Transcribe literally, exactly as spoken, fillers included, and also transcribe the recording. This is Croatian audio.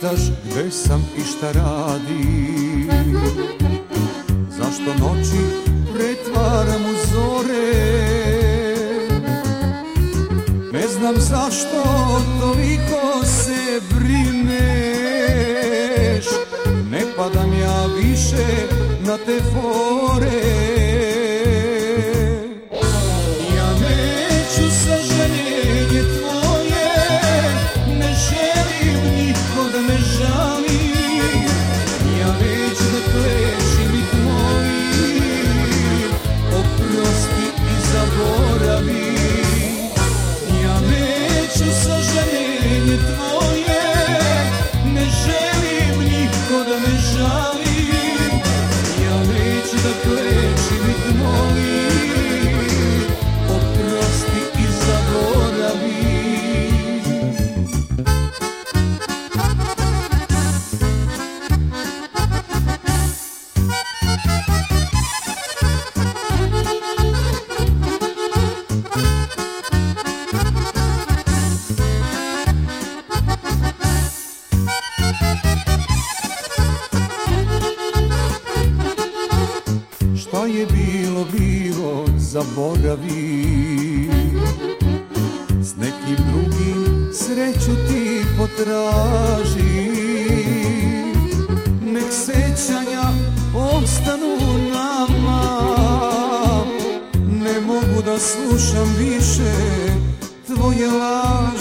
pitaš gde sam i šta radim, zašto noći pretvaram u zore. Ne znam zašto toliko se brineš, ne padam ja više na te fore. Ja neću sažaljenje tvoje, ne želim niko da me žali. Ja neću da klečim i molim, oprosti i zaboravi. Ja neću sažaljenje tvoje, ne želim niko da me žali. Ja neću da klečim i molim, oprosti i zaboravi. Šta je bilo, bilo, zaboravi. S nekim drugim sreću ti potraži. Nek sećanja ostanu nama. Ne mogu da slušam više tvoje laži.